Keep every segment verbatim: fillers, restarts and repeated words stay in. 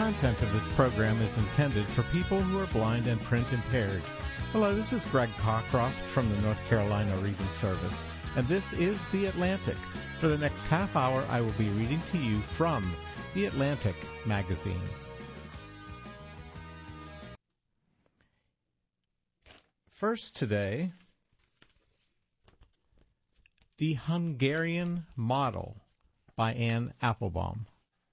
content of this program is intended for people who are blind and print impaired. Hello, this is Greg Cockcroft from the North Carolina Reading Service, and this is The Atlantic. For the next half hour, I will be reading to you from The Atlantic magazine. First today, The Hungarian Model by Anne Applebaum.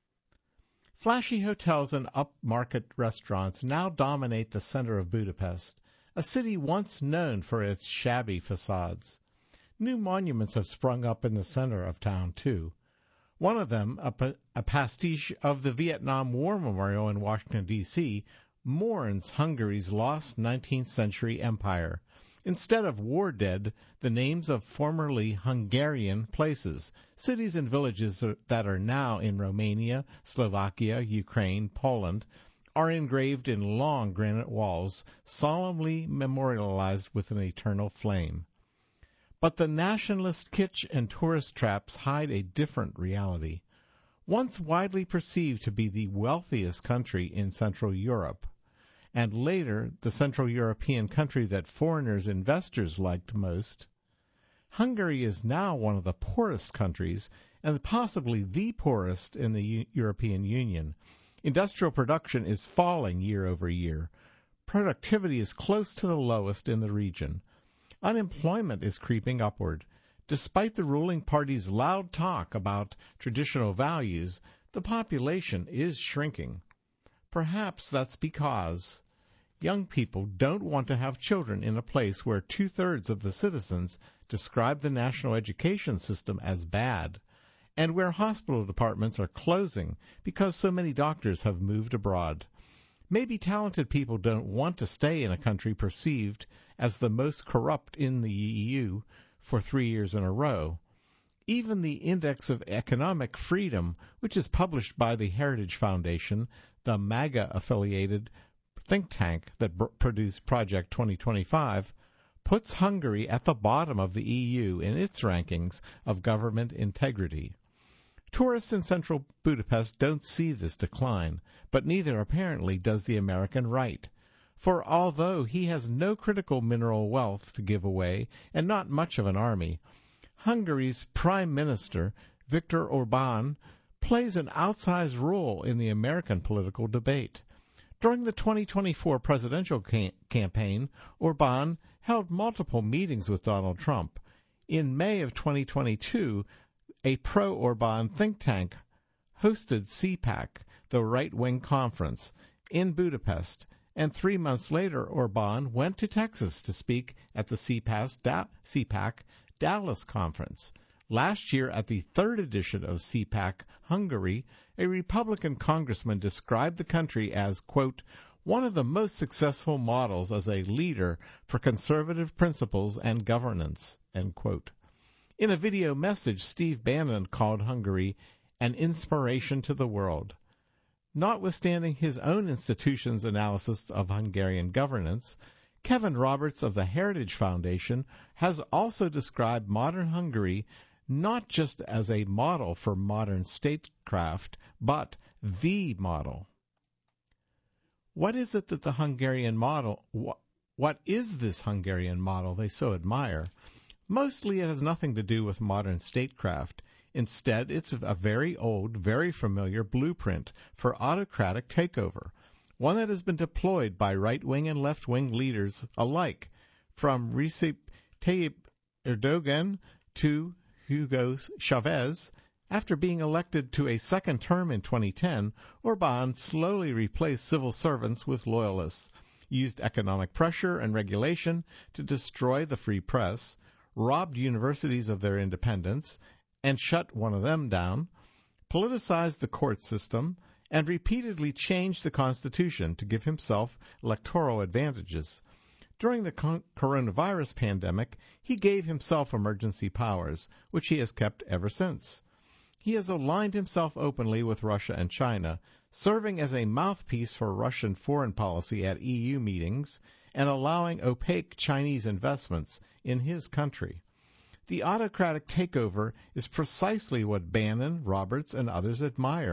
Flashy hotels and upmarket restaurants now dominate the center of Budapest, a city once known for its shabby facades. New monuments have sprung up in the center of town, too. One of them, a, pa- a pastiche of the Vietnam War Memorial in Washington, D C, mourns Hungary's lost nineteenth century empire. Instead of war dead, the names of formerly Hungarian places, cities and villages that are now in Romania, Slovakia, Ukraine, Poland, are engraved in long granite walls, solemnly memorialized with an eternal flame. But the nationalist kitsch and tourist traps hide a different reality. Once widely perceived to be the wealthiest country in Central Europe, and later the Central European country that foreigners investors liked most, Hungary is now one of the poorest countries and possibly the poorest in the U- European Union. Industrial production is falling year over year. Productivity is close to the lowest in the region. Unemployment is creeping upward. Despite the ruling party's loud talk about traditional values, the population is shrinking. Perhaps that's because young people don't want to have children in a place where two-thirds of the citizens describe the national education system as bad, and where hospital departments are closing because so many doctors have moved abroad. Maybe talented people don't want to stay in a country perceived as the most corrupt in the E U for three years in a row. Even the Index of Economic Freedom, which is published by the Heritage Foundation, the MAGA-affiliated think tank that b- produced Project twenty twenty-five, puts Hungary at the bottom of the E U in its rankings of government integrity. Tourists in central Budapest don't see this decline, but neither apparently does the American right. For although he has no critical mineral wealth to give away and not much of an army, Hungary's Prime Minister, Viktor Orbán, plays an outsized role in the American political debate. During the twenty twenty-four presidential cam- campaign, Orbán held multiple meetings with Donald Trump. In May of twenty twenty-two, a pro-Orbán think tank hosted C PAC, the right-wing conference, in Budapest, and three months later Orbán went to Texas to speak at the C PAC Dallas conference. Last year, at the third edition of C PAC Hungary, a Republican congressman described the country as, quote, one of the most successful models as a leader for conservative principles and governance, end quote. In a video message, Steve Bannon called Hungary an inspiration to the world. Notwithstanding his own institution's analysis of Hungarian governance, Kevin Roberts of the Heritage Foundation has also described modern Hungary not just as a model for modern statecraft, but the model. What is it that the Hungarian model, wh- what is this Hungarian model they so admire? Mostly it has nothing to do with modern statecraft. Instead, it's a very old, very familiar blueprint for autocratic takeover, one that has been deployed by right-wing and left-wing leaders alike, from Recep Tayyip Erdogan to Hugo Chavez. After being elected to a second term in twenty ten, Orbán slowly replaced civil servants with loyalists, used economic pressure and regulation to destroy the free press, robbed universities of their independence, and shut one of them down, politicized the court system, and repeatedly changed the Constitution to give himself electoral advantages. During the con- coronavirus pandemic, he gave himself emergency powers, which he has kept ever since. He has aligned himself openly with Russia and China, serving as a mouthpiece for Russian foreign policy at E U meetings and allowing opaque Chinese investments in his country. The autocratic takeover is precisely what Bannon, Roberts, and others admire,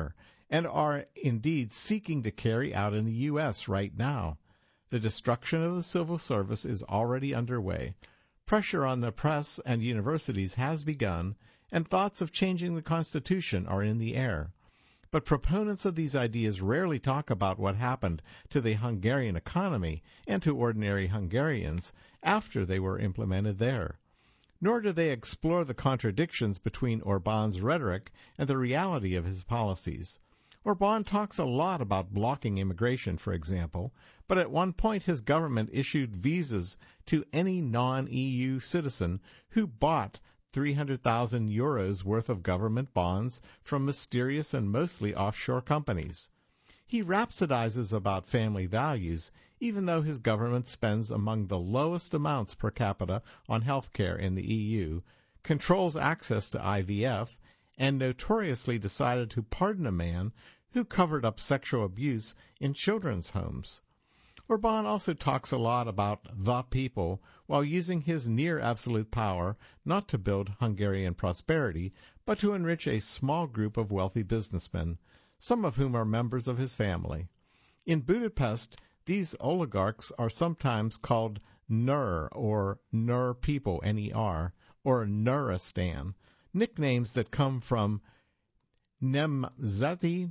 and are indeed seeking to carry out in the U S right now. The destruction of the civil service is already underway. Pressure on the press and universities has begun, and thoughts of changing the Constitution are in the air. But proponents of these ideas rarely talk about what happened to the Hungarian economy and to ordinary Hungarians after they were implemented there. Nor do they explore the contradictions between Orbán's rhetoric and the reality of his policies. Orbán talks a lot about blocking immigration, for example, but at one point his government issued visas to any non-E U citizen who bought three hundred thousand euros worth of government bonds from mysterious and mostly offshore companies. He rhapsodizes about family values, even though his government spends among the lowest amounts per capita on health care in the E U, controls access to I V F, and notoriously decided to pardon a man who covered up sexual abuse in children's homes. Orbán also talks a lot about the people while using his near-absolute power not to build Hungarian prosperity, but to enrich a small group of wealthy businessmen, some of whom are members of his family. In Budapest, these oligarchs are sometimes called Ner, or Ner people, N E R, or Nuristan, nicknames that come from Nemzeti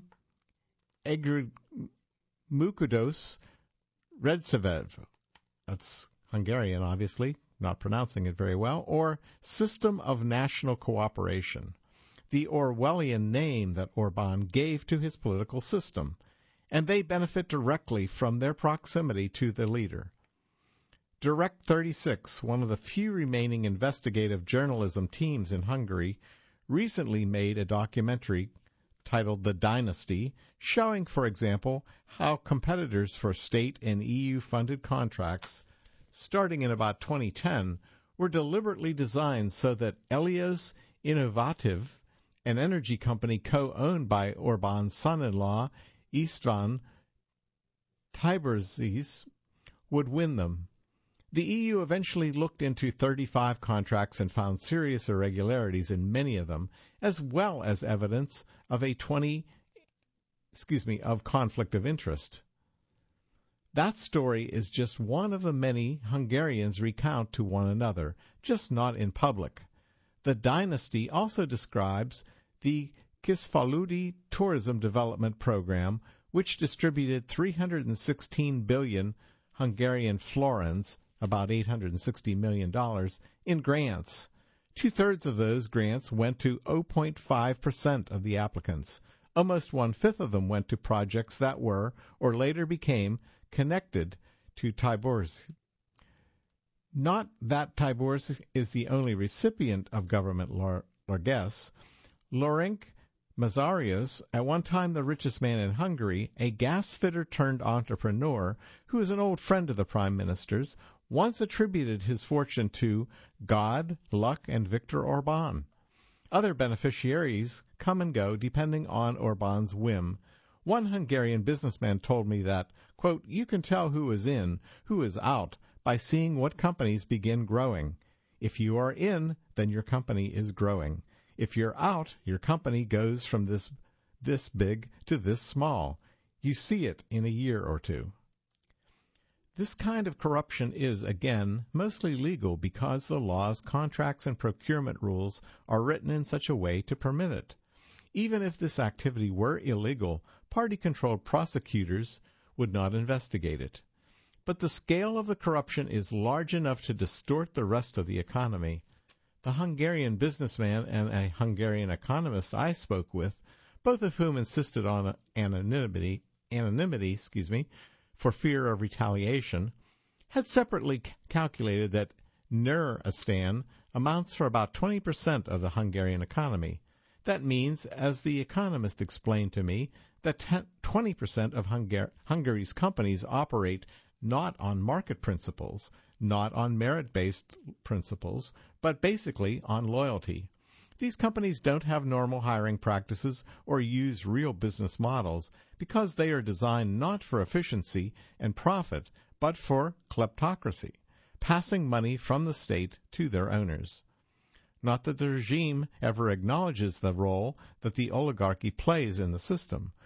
Együttműködés Rendszerév. That's Hungarian, obviously, not pronouncing it very well, or System of National Cooperation, the Orwellian name that Orbán gave to his political system, and they benefit directly from their proximity to the leader. Direct thirty-six, one of the few remaining investigative journalism teams in Hungary, recently made a documentary titled The Dynasty, showing, for example, how competitors for state and E U-funded contracts, starting in about twenty ten, were deliberately designed so that Elios Innovativ, an energy company co-owned by Orbán's son-in-law, István Tiberzis, would win them. The E U eventually looked into thirty-five contracts and found serious irregularities in many of them, as well as evidence of a twenty, excuse me, of conflict of interest. That story is just one of the many Hungarians recount to one another, just not in public. The Dynasty also describes the Kisfaludy Tourism Development Program, which distributed three hundred sixteen billion Hungarian florins, about eight hundred sixty million dollars, in grants. Two-thirds of those grants went to zero point five percent of the applicants. Almost one-fifth of them went to projects that were, or later became, connected to Tiborz. Not that Tiborz is the only recipient of government largesse. Lorenc Mazarios, at one time the richest man in Hungary, a gas fitter turned entrepreneur who is an old friend of the prime minister's, once attributed his fortune to God, luck, and Viktor Orbán. Other beneficiaries come and go depending on Orbán's whim. One Hungarian businessman told me that, quote, you can tell who is in, who is out, by seeing what companies begin growing. If you are in, then your company is growing. If you're out, your company goes from this this big to this small. You see it in a year or two. This kind of corruption is, again, mostly legal because the laws, contracts, and procurement rules are written in such a way to permit it. Even if this activity were illegal, party-controlled prosecutors would not investigate it. But the scale of the corruption is large enough to distort the rest of the economy. The Hungarian businessman and a Hungarian economist I spoke with, both of whom insisted on anonymity, anonymity, excuse me, for fear of retaliation, had separately c- calculated that Nuristan amounts for about twenty percent of the Hungarian economy. That means, as the economist explained to me, that twenty percent of Hungar- Hungary's companies operate not on market principles, not on merit-based principles, but basically on loyalty. These companies don't have normal hiring practices or use real business models because they are designed not for efficiency and profit, but for kleptocracy, passing money from the state to their owners. Not that the regime ever acknowledges the role that the oligarchy plays in the system,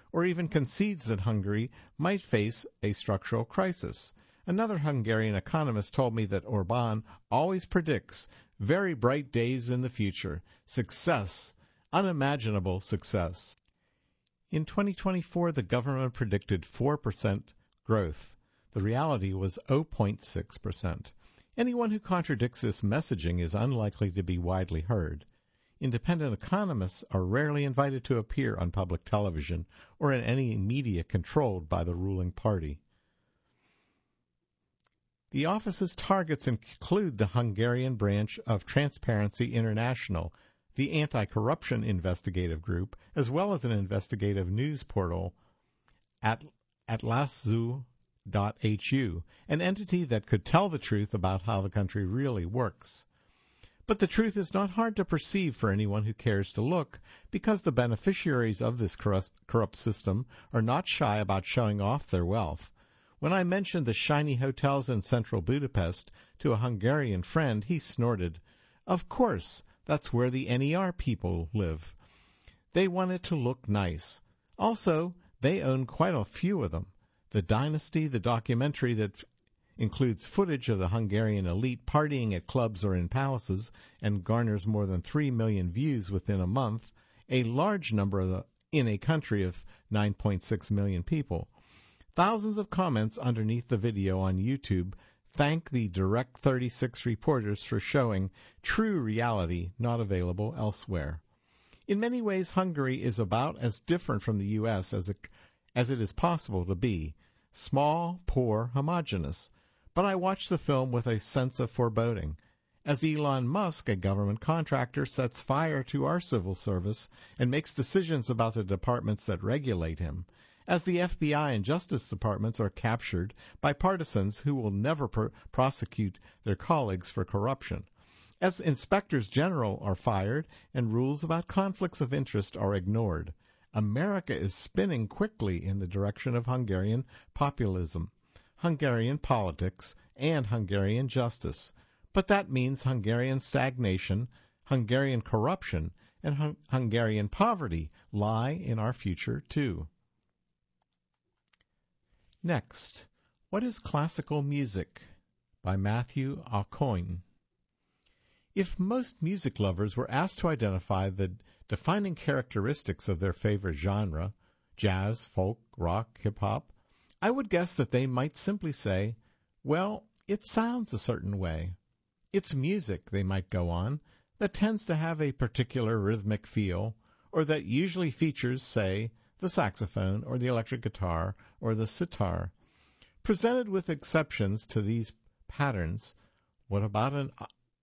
or even concedes that Hungary might face a structural crisis. Another Hungarian economist told me that Orbán always predicts very bright days in the future, success, unimaginable success. In twenty twenty-four, the government predicted four percent growth. The reality was zero point six percent. Anyone who contradicts this messaging is unlikely to be widely heard. Independent economists are rarely invited to appear on public television or in any media controlled by the ruling party. The office's targets include the Hungarian branch of Transparency International, the anti-corruption investigative group, as well as an investigative news portal, at Atlasszoo dot h u, an entity that could tell the truth about how the country really works. But the truth is not hard to perceive for anyone who cares to look, because the beneficiaries of this corrupt system are not shy about showing off their wealth. When I mentioned the shiny hotels in central Budapest to a Hungarian friend, he snorted. Of course, that's where the N E R people live. They want it to look nice. Also, they own quite a few of them. The Dynasty, the documentary that includes footage of the Hungarian elite partying at clubs or in palaces and garners more than three million views within a month, a large number of the, in a country of nine point six million people. Thousands of comments underneath the video on YouTube thank the Direct thirty-six reporters for showing true reality not available elsewhere. In many ways, Hungary is about as different from the U S as it, as it is possible to be. Small, poor, homogeneous. But I watched the film with a sense of foreboding. As Elon Musk, a government contractor, sets fire to our civil service and makes decisions about the departments that regulate him, as the F B I and Justice Departments are captured by partisans who will never pr- prosecute their colleagues for corruption, as inspectors general are fired and rules about conflicts of interest are ignored, America is spinning quickly in the direction of Hungarian populism, Hungarian politics, and Hungarian justice. But that means Hungarian stagnation, Hungarian corruption, and hun- Hungarian poverty lie in our future, too. Next, what is classical music? By Matthew Aucoin. If most music lovers were asked to identify the defining characteristics of their favorite genre, jazz, folk, rock, hip-hop, I would guess that they might simply say, well, it sounds a certain way. It's music, they might go on, that tends to have a particular rhythmic feel, or that usually features, say, the saxophone, or the electric guitar, or the sitar. Presented with exceptions to these patterns, what about an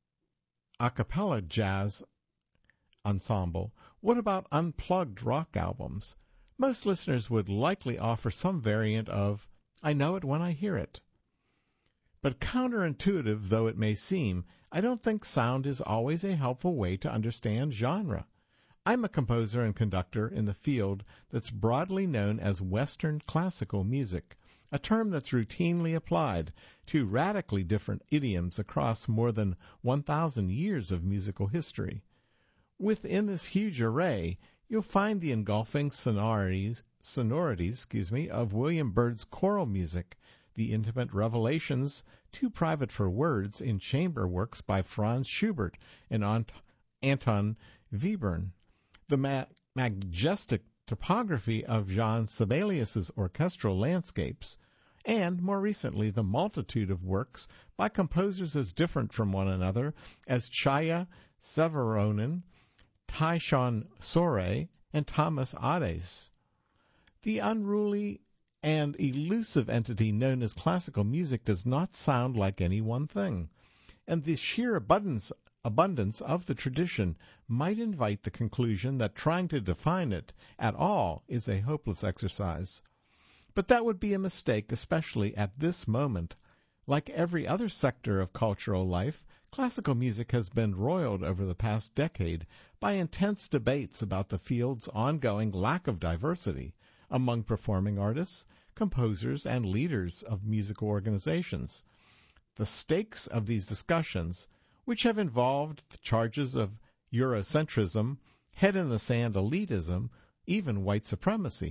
a cappella jazz ensemble? What about unplugged rock albums? Most listeners would likely offer some variant of, I know it when I hear it. But counterintuitive though it may seem, I don't think sound is always a helpful way to understand genre. I'm a composer and conductor in the field that's broadly known as Western classical music, a term that's routinely applied to radically different idioms across more than one thousand years of musical history. Within this huge array, you'll find the engulfing sonorities, sonorities excuse me, of William Byrd's choral music, the intimate revelations, too private for words, in chamber works by Franz Schubert and Ant- Anton Webern, the ma- majestic topography of Jean Sibelius's orchestral landscapes, and, more recently, the multitude of works by composers as different from one another as Chaya Severonen, Tyshawn Sore, and Thomas Adès. The unruly and elusive entity known as classical music does not sound like any one thing, and the sheer abundance abundance of the tradition might invite the conclusion that trying to define it at all is a hopeless exercise. But that would be a mistake, especially at this moment. Like every other sector of cultural life, classical music has been roiled over the past decade by intense debates about the field's ongoing lack of diversity among performing artists, composers, and leaders of musical organizations. The stakes of these discussions, which have involved the charges of Eurocentrism, head-in-the-sand elitism, even white supremacy,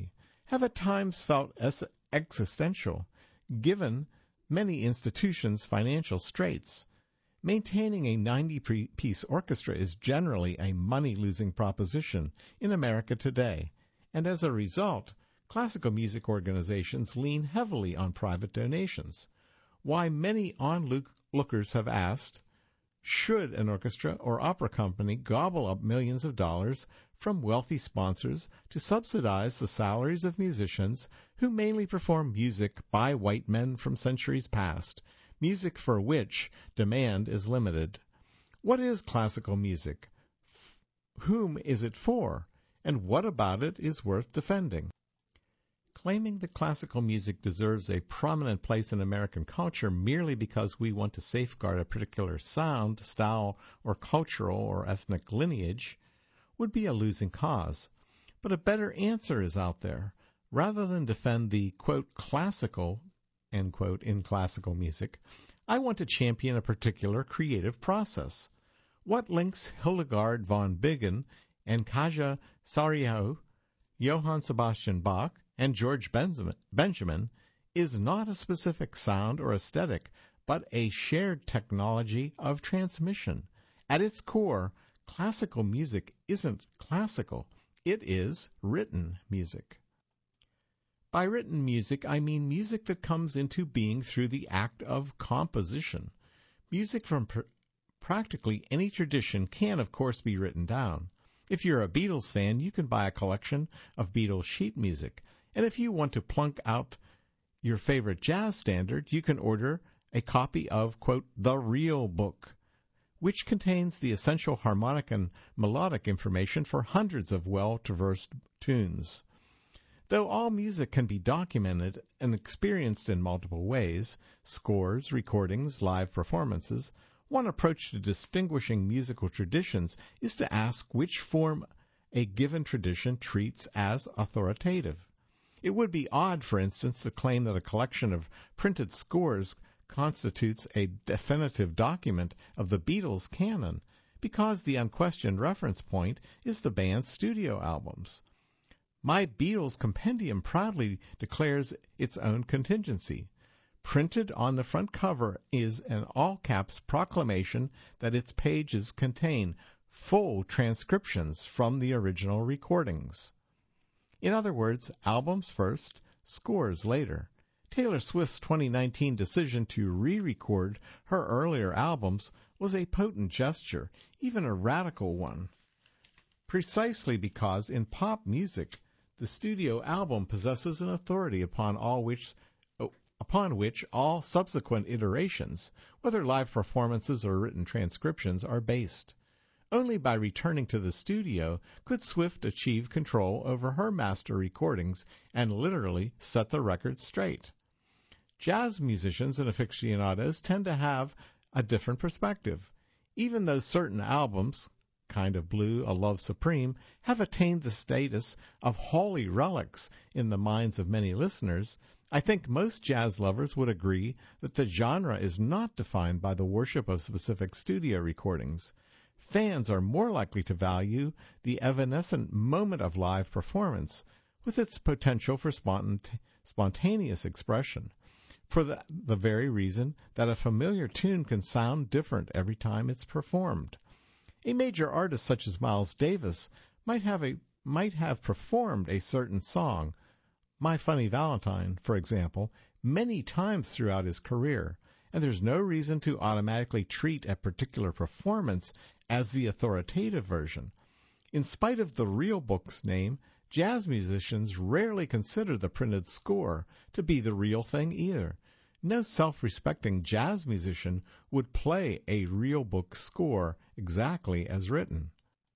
have at times felt as existential, given many institutions' financial straits. Maintaining a ninety-piece orchestra is generally a money-losing proposition in America today, and as a result, classical music organizations lean heavily on private donations. Why many onlookers have asked, should an orchestra or opera company gobble up millions of dollars from wealthy sponsors to subsidize the salaries of musicians who mainly perform music by white men from centuries past, music for which demand is limited? What is classical music? F- whom is it for? And what about it is worth defending? Claiming that classical music deserves a prominent place in American culture merely because we want to safeguard a particular sound, style, or cultural or ethnic lineage would be a losing cause. But a better answer is out there. Rather than defend the, quote, classical, end quote, in classical music, I want to champion a particular creative process. What links Hildegard von Bingen and Kaja Sarajevo, Johann Sebastian Bach, and George Benjamin is not a specific sound or aesthetic, but a shared technology of transmission. At its core, classical music isn't classical. It is written music. By written music, I mean music that comes into being through the act of composition. Music from pr- practically any tradition can, of course, be written down. If you're a Beatles fan, you can buy a collection of Beatles sheet music. And if you want to plunk out your favorite jazz standard, you can order a copy of, quote, The Real Book, which contains the essential harmonic and melodic information for hundreds of well-traversed tunes. Though all music can be documented and experienced in multiple ways, scores, recordings, live performances, one approach to distinguishing musical traditions is to ask which form a given tradition treats as authoritative. It would be odd, for instance, to claim that a collection of printed scores constitutes a definitive document of the Beatles' canon, because the unquestioned reference point is the band's studio albums. My Beatles Compendium proudly declares its own contingency. Printed on the front cover is an all-caps proclamation that its pages contain full transcriptions from the original recordings. In other words, albums first, scores later. Taylor Swift's twenty nineteen decision to re-record her earlier albums was a potent gesture, even a radical one, precisely because in pop music, the studio album possesses an authority upon all which upon which all subsequent iterations, whether live performances or written transcriptions, are based. Only by returning to the studio could Swift achieve control over her master recordings and literally set the record straight. Jazz musicians and aficionados tend to have a different perspective. Even though certain albums, Kind of Blue, A Love Supreme, have attained the status of holy relics in the minds of many listeners, I think most jazz lovers would agree that the genre is not defined by the worship of specific studio recordings. Fans are more likely to value the evanescent moment of live performance, with its potential for spont- spontaneous expression, for the, the very reason that a familiar tune can sound different every time it's performed. A major artist such as Miles Davis might have a might have performed a certain song, My Funny Valentine, for example, many times throughout his career, and there's no reason to automatically treat a particular performance as the authoritative version. In spite of the Real Book's name, jazz musicians rarely consider the printed score to be the real thing either. No self-respecting jazz musician would play a Real Book score exactly as written.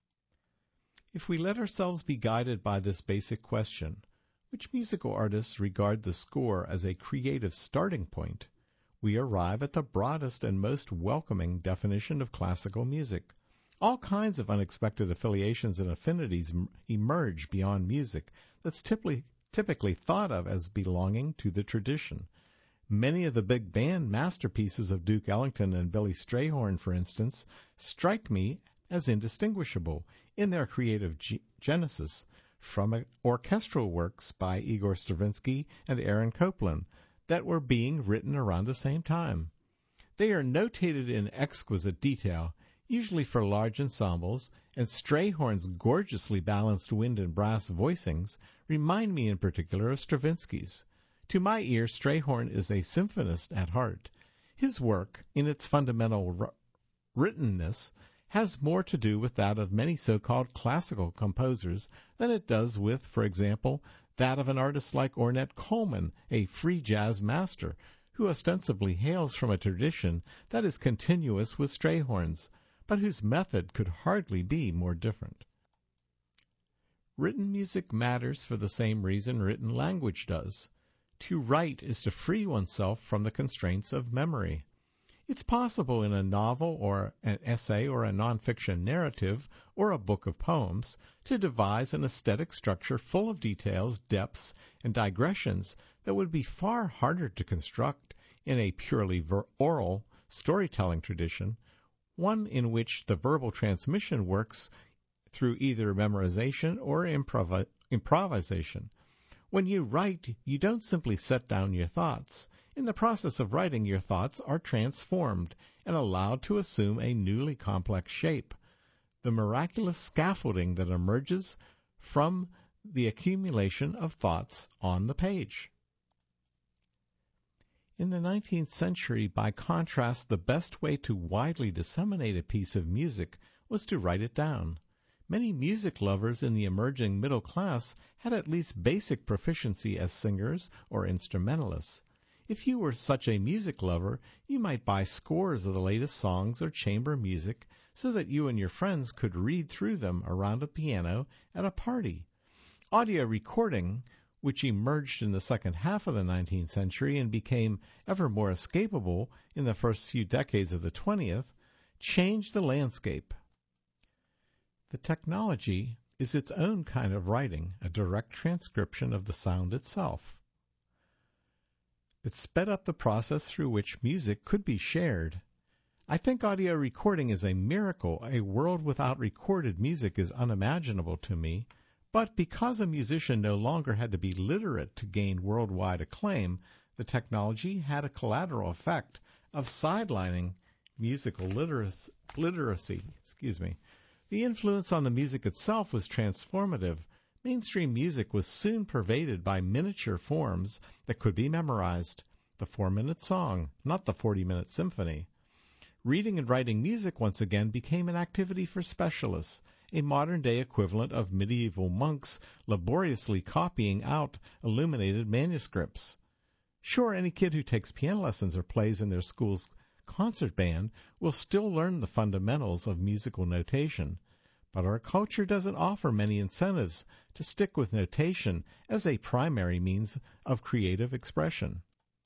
If we let ourselves be guided by this basic question, which musical artists regard the score as a creative starting point, we arrive at the broadest and most welcoming definition of classical music. All kinds of unexpected affiliations and affinities m- emerge beyond music that's typically, typically thought of as belonging to the tradition. Many of the big band masterpieces of Duke Ellington and Billy Strayhorn, for instance, strike me as indistinguishable in their creative ge- genesis from orchestral works by Igor Stravinsky and Aaron Copland that were being written around the same time. They are notated in exquisite detail, usually for large ensembles, and Strayhorn's gorgeously balanced wind and brass voicings remind me in particular of Stravinsky's. To my ear, Strayhorn is a symphonist at heart. His work, in its fundamental r- writtenness, has more to do with that of many so-called classical composers than it does with, for example, that of an artist like Ornette Coleman, a free jazz master, who ostensibly hails from a tradition that is continuous with Strayhorn's, but whose method could hardly be more different. Written music matters for the same reason written language does. To write is to free oneself from the constraints of memory. It's possible in a novel or an essay or a nonfiction narrative or a book of poems to devise an aesthetic structure full of details, depths, and digressions that would be far harder to construct in a purely ver- oral storytelling tradition, one in which the verbal transmission works through either memorization or improv- improvisation. When you write, you don't simply set down your thoughts. In the process of writing, your thoughts are transformed and allowed to assume a newly complex shape, the miraculous scaffolding that emerges from the accumulation of thoughts on the page. In the nineteenth century, by contrast, the best way to widely disseminate a piece of music was to write it down. Many music lovers in the emerging middle class had at least basic proficiency as singers or instrumentalists. If you were such a music lover, you might buy scores of the latest songs or chamber music so that you and your friends could read through them around a piano at a party. Audio recording, which emerged in the second half of the nineteenth century and became ever more escapable in the first few decades of the twentieth, changed the landscape. The technology is its own kind of writing, a direct transcription of the sound itself. It sped up the process through which music could be shared. I think audio recording is a miracle. A world without recorded music is unimaginable to me. But because a musician no longer had to be literate to gain worldwide acclaim, the technology had a collateral effect of sidelining musical literacy. literacy. Excuse me. The influence on the music itself was transformative. Mainstream music was soon pervaded by miniature forms that could be memorized. The four-minute song, not the forty-minute symphony. Reading and writing music once again became an activity for specialists, a modern-day equivalent of medieval monks laboriously copying out illuminated manuscripts. Sure, any kid who takes piano lessons or plays in their school's concert band will still learn the fundamentals of musical notation, but our culture doesn't offer many incentives to stick with notation as a primary means of creative expression.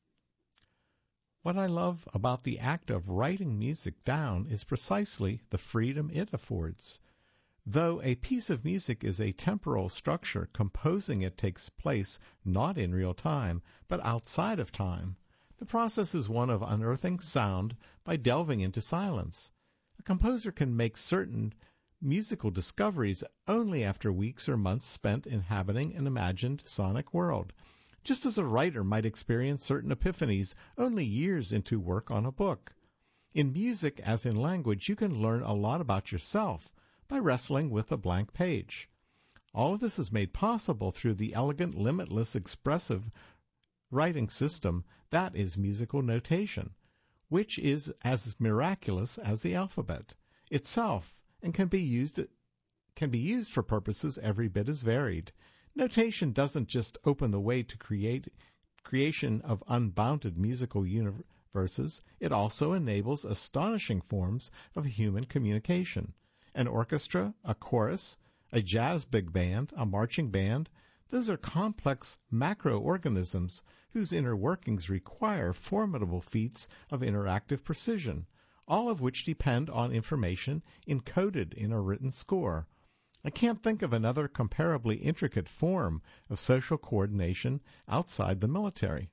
What I love about the act of writing music down is precisely the freedom it affords. Though a piece of music is a temporal structure, composing it takes place not in real time, but outside of time. The process is one of unearthing sound by delving into silence. A composer can make certain musical discoveries only after weeks or months spent inhabiting an imagined sonic world, just as a writer might experience certain epiphanies only years into work on a book. In music, as in language, you can learn a lot about yourself by wrestling with a blank page. All of this is made possible through the elegant, limitless, expressive writing system that is musical notation, which is as miraculous as the alphabet itself and can be used can be used for purposes every bit as varied. Notation doesn't just open the way to create creation of unbounded musical universes, it also enables astonishing forms of human communication. An orchestra, a chorus, a jazz big band, a marching band, those are complex macroorganisms whose inner workings require formidable feats of interactive precision, all of which depend on information encoded in a written score. I can't think of another comparably intricate form of social coordination outside the military.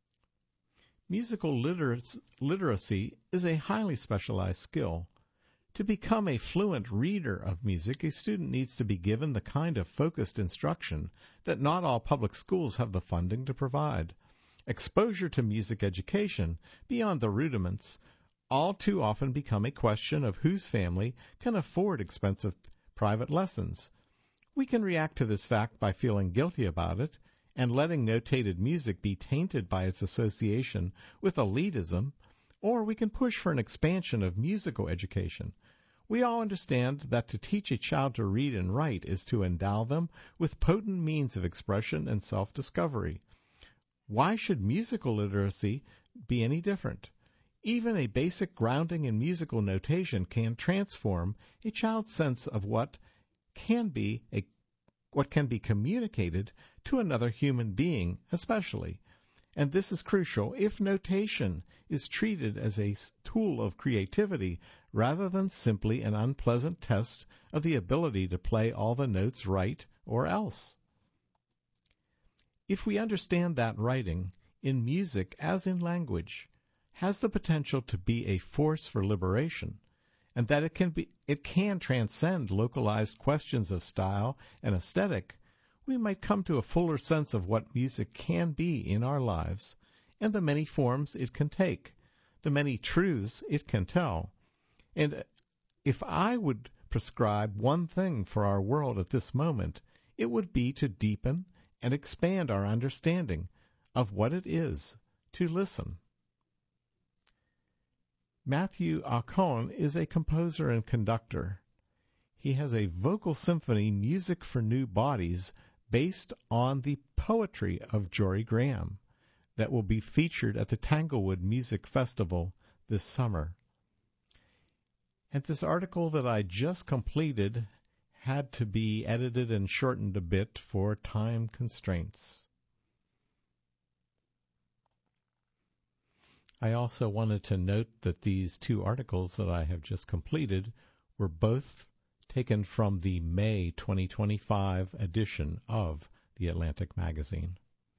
Musical literacy is a highly specialized skill. To become a fluent reader of music, a student needs to be given the kind of focused instruction that not all public schools have the funding to provide. Exposure to music education, beyond the rudiments, all too often become a question of whose family can afford expensive private lessons. We can react to this fact by feeling guilty about it and letting notated music be tainted by its association with elitism, or we can push for an expansion of musical education. We all understand that to teach a child to read and write is to endow them with potent means of expression and self-discovery. Why should musical literacy be any different? Even a basic grounding in musical notation can transform a child's sense of what can be a what can be communicated to another human being, especially. And this is crucial if notation is treated as a tool of creativity rather than simply an unpleasant test of the ability to play all the notes right or else. If we understand that writing, in music as in language, has the potential to be a force for liberation, and that it can be it can transcend localized questions of style and aesthetic, we might come to a fuller sense of what music can be in our lives, and the many forms it can take, the many truths it can tell. And if I would prescribe one thing for our world at this moment, it would be to deepen and expand our understanding of what it is to listen. Matthew Aucoin is a composer and conductor. He has a vocal symphony, Music for New Bodies, based on the poetry of Jory Graham, that will be featured at the Tanglewood Music Festival this summer. And this article that I just completed had to be edited and shortened a bit for time constraints. I also wanted to note that these two articles that I have just completed were both taken from the May twenty twenty-five edition of The Atlantic Magazine.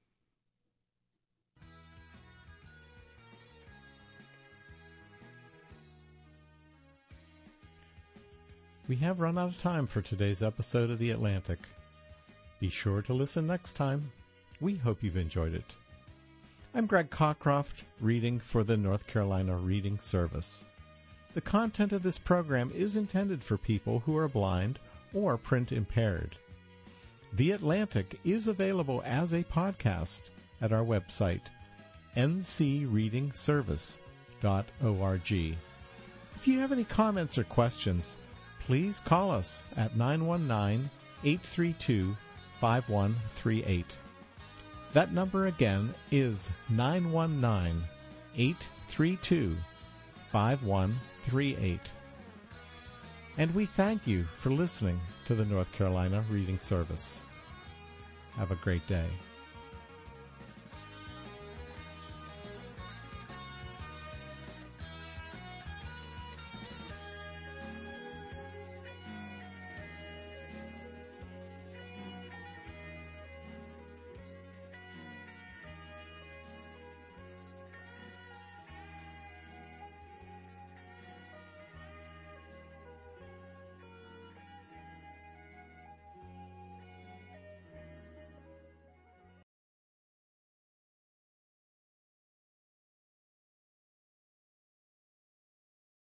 We have run out of time for today's episode of The Atlantic. Be sure to listen next time. We hope you've enjoyed it. I'm Greg Cockcroft, reading for the North Carolina Reading Service. The content of this program is intended for people who are blind or print impaired. The Atlantic is available as a podcast at our website, n c reading service dot org. If you have any comments or questions, please call us at nine one nine, eight three two, five one three eight. That number again is nine one nine, eight three two, five one three eight. And we thank you for listening to the North Carolina Reading Service. Have a great day.